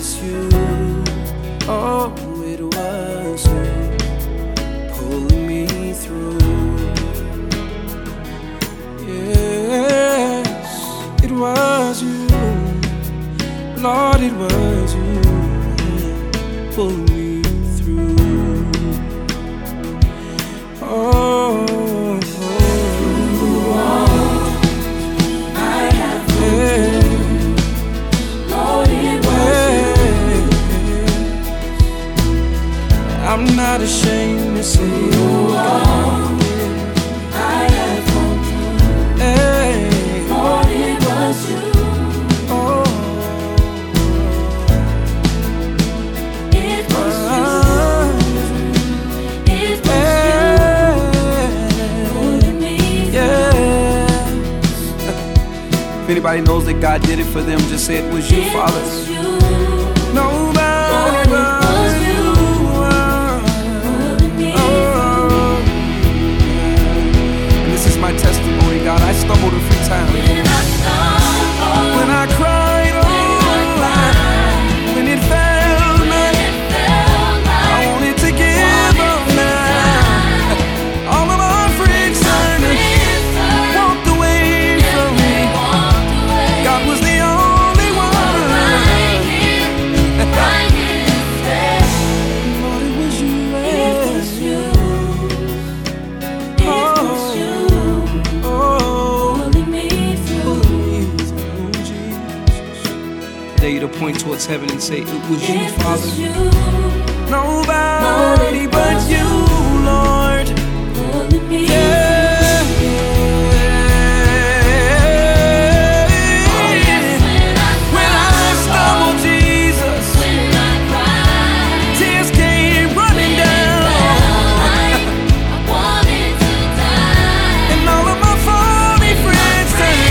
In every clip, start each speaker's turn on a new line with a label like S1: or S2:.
S1: was you. Oh, it was you pulling me through. Yes, it was you, Lord, it was you pulling me through. Oh, I'm not ashamed to say you are.
S2: I have come through.
S1: Hey.
S2: Lord, it was you.
S1: Oh.
S2: It was you. It was you. Pulling me through.
S1: Yeah. If anybody knows that God did it for them, just say it was you, Father.
S2: It was you.
S1: Nobody but you. My testimony, God, I stumbled a few times. When I cried, when it felt like I wanted to give up now. All of my friends walked away from me. God was the only one. Lord, it was you.
S2: It was you. It was you.
S1: Dare you to point towards heaven and say, it was you, Father.
S2: You.
S1: Nobody but you, Lord. Yeah. When I stumbled, Jesus, tears came running down.
S2: I wanted to die.
S1: And all of my phony friends turned.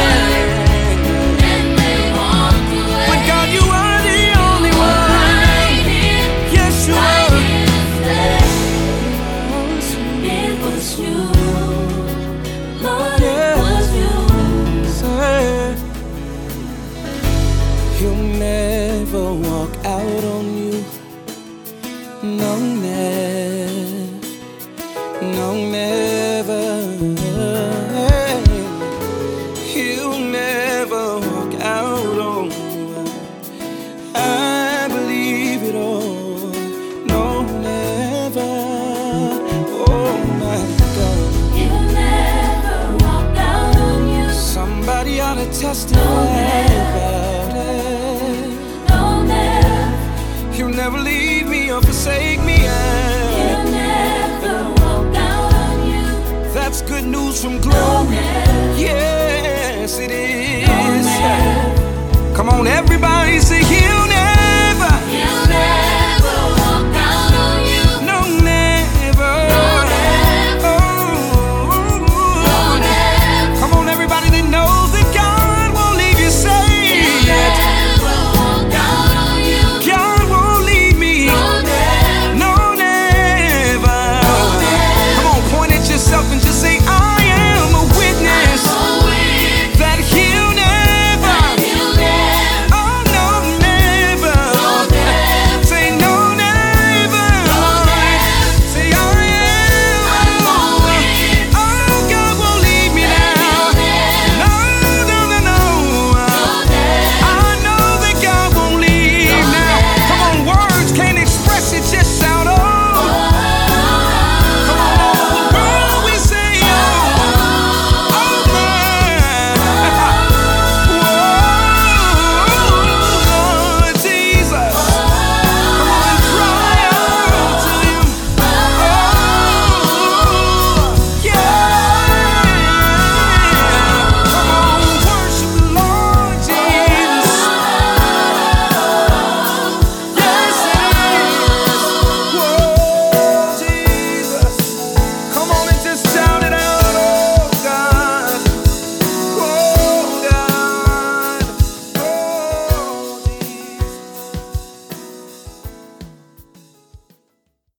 S1: He'll never walk out on you. No, never. No, never. He'll never walk out on you. I believe it all. No, never. Oh my God.
S2: He'll never walk out on you.
S1: Somebody ought to testify about it. He'll never leave me or forsake me.
S2: He'll never walk out on you.
S1: That's good news from glory. Yes, it is. Come on, everybody.